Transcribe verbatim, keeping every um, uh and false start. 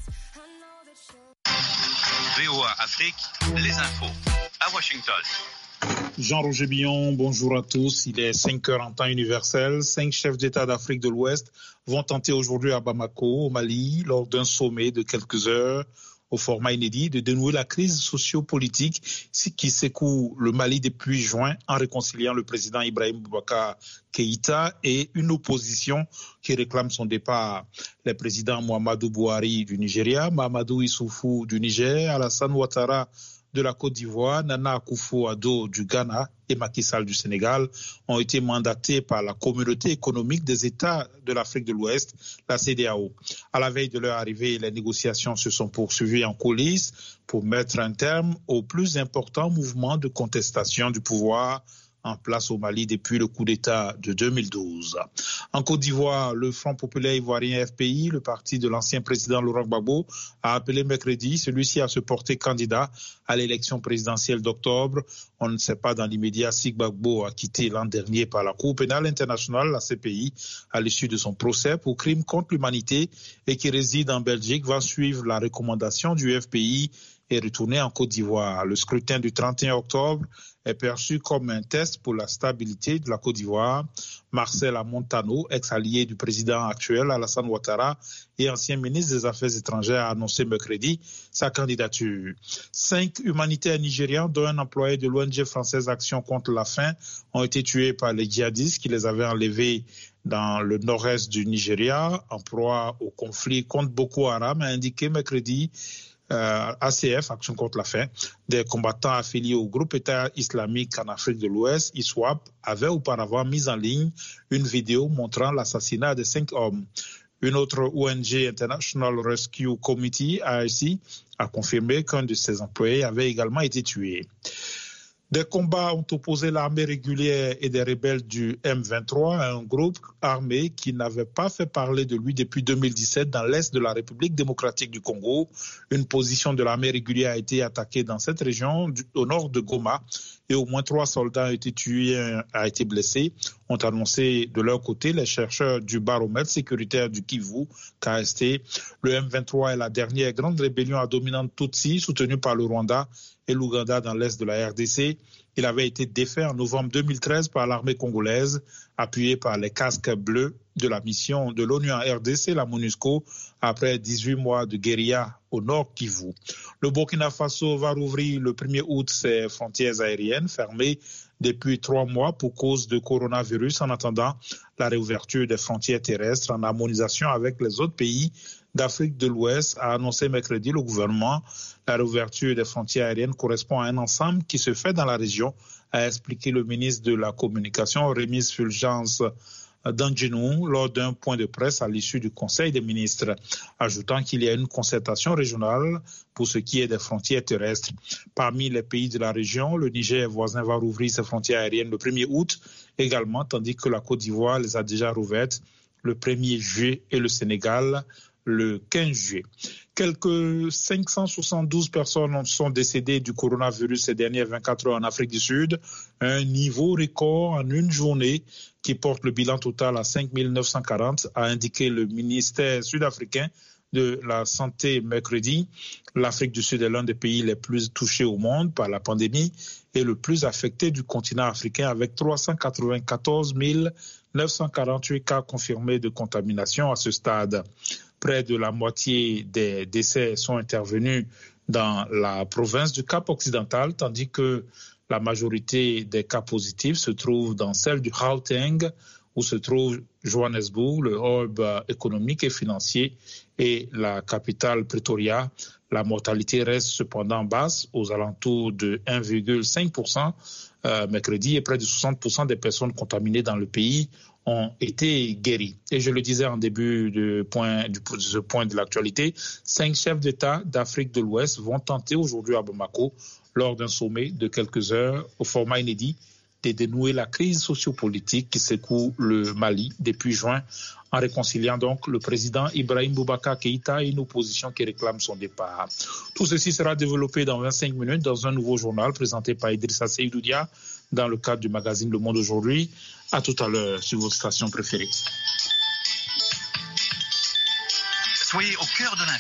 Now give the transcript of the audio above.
V O A Afrique, les infos à Washington. Jean-Roger Billon, bonjour à tous. Il est cinq heures en temps universel. Cinq chefs d'État d'Afrique de l'Ouest vont tenter aujourd'hui à Bamako, au Mali, lors d'un sommet de quelques heures au format inédit, de dénouer la crise socio-politique qui secoue le Mali depuis juin en réconciliant le président Ibrahim Boubacar Keïta et une opposition qui réclame son départ. Les présidents Muhammadu Buhari du Nigeria, Mahamadou Issoufou du Niger, Alassane Ouattara de la Côte d'Ivoire, Nana Akufo-Addo du Ghana et Macky Sall du Sénégal ont été mandatés par la Communauté économique des États de l'Afrique de l'Ouest, la C E D E A O. À la veille de leur arrivée, les négociations se sont poursuivies en coulisses pour mettre un terme au plus important mouvement de contestation du pouvoir en place au Mali depuis le coup d'État de deux mille douze. En Côte d'Ivoire, le Front populaire ivoirien F P I, le parti de l'ancien président Laurent Gbagbo, a appelé mercredi celui-ci à se porter candidat à l'élection présidentielle d'octobre. On ne sait pas dans l'immédiat si Gbagbo a quitté l'an dernier par la Cour pénale internationale, la C P I, à l'issue de son procès pour crimes contre l'humanité et qui réside en Belgique, va suivre la recommandation du F P I et retourner en Côte d'Ivoire. Le scrutin du trente et un octobre est perçu comme un test pour la stabilité de la Côte d'Ivoire. Marcel Amontano, ex-allié du président actuel Alassane Ouattara et ancien ministre des Affaires étrangères, a annoncé mercredi sa candidature. Cinq humanitaires nigérians, dont un employé de l'O N G française Action contre la faim, ont été tués par les djihadistes qui les avaient enlevés dans le nord-est du Nigeria, en proie au conflit contre Boko Haram, a indiqué mercredi Euh, A C F, Action contre la faim. Des combattants affiliés au groupe État islamique en Afrique de l'Ouest, I S W A P, avaient auparavant mis en ligne une vidéo montrant l'assassinat de cinq hommes. Une autre O N G, International Rescue Committee, A R C, a confirmé qu'un de ses employés avait également été tué. Des combats ont opposé l'armée régulière et des rebelles du M vingt-trois à un groupe armé qui n'avait pas fait parler de lui depuis deux mille dix-sept dans l'est de la République démocratique du Congo. Une position de l'armée régulière a été attaquée dans cette région du, au nord de Goma et au moins trois soldats ont été tués et un a été blessé, ont annoncé de leur côté les chercheurs du baromètre sécuritaire du Kivu, K S T. Le M vingt-trois est la dernière grande rébellion à dominante Tutsi soutenue par le Rwanda et l'Ouganda dans l'est de la R D C. Il avait été défait en novembre deux mille treize par l'armée congolaise, appuyée par les casques bleus de la mission de l'ONU en R D C, la MONUSCO, après dix-huit mois de guérilla au nord Kivu. Le Burkina Faso va rouvrir le premier août ses frontières aériennes fermées depuis trois mois pour cause de coronavirus en attendant la réouverture des frontières terrestres en harmonisation avec les autres pays d'Afrique de l'Ouest, a annoncé mercredi le gouvernement. La réouverture des frontières aériennes correspond à un ensemble qui se fait dans la région, a expliqué le ministre de la Communication, Rémy Fulgence Danginou, lors d'un point de presse à l'issue du Conseil des ministres, ajoutant qu'il y a une concertation régionale pour ce qui est des frontières terrestres. Parmi les pays de la région, le Niger voisin va rouvrir ses frontières aériennes le premier août également, tandis que la Côte d'Ivoire les a déjà rouvertes le premier juillet et le Sénégal le quinze juillet. Quelques cinq cent soixante-douze personnes sont décédées du coronavirus ces dernières vingt-quatre heures en Afrique du Sud, un niveau record en une journée qui porte le bilan total à cinq mille neuf cent quarante, a indiqué le ministère sud-africain de la Santé mercredi. L'Afrique du Sud est l'un des pays les plus touchés au monde par la pandémie et le plus affecté du continent africain avec trois cent quatre-vingt-quatorze mille neuf cent quarante-huit cas confirmés de contamination à ce stade. Près de la moitié des décès sont intervenus dans la province du Cap-Occidental, tandis que la majorité des cas positifs se trouvent dans celle du Gauteng, où se trouve Johannesburg, le hub économique et financier, et la capitale Pretoria. La mortalité reste cependant basse, aux alentours de un virgule cinq pour cent euh, mercredi, et près de soixante pour cent des personnes contaminées dans le pays ont été guéris. Et je le disais en début de, point, de ce point de l'actualité, cinq chefs d'État d'Afrique de l'Ouest vont tenter aujourd'hui à Bamako, lors d'un sommet de quelques heures au format inédit, de dénouer la crise sociopolitique qui secoue le Mali depuis juin, en réconciliant donc le président Ibrahim Boubacar Keïta et une opposition qui réclame son départ. Tout ceci sera développé dans vingt-cinq minutes dans un nouveau journal présenté par Idrissa Seydoudia dans le cadre du magazine Le Monde aujourd'hui. À tout à l'heure sur votre station préférée. Soyez au cœur de l'info.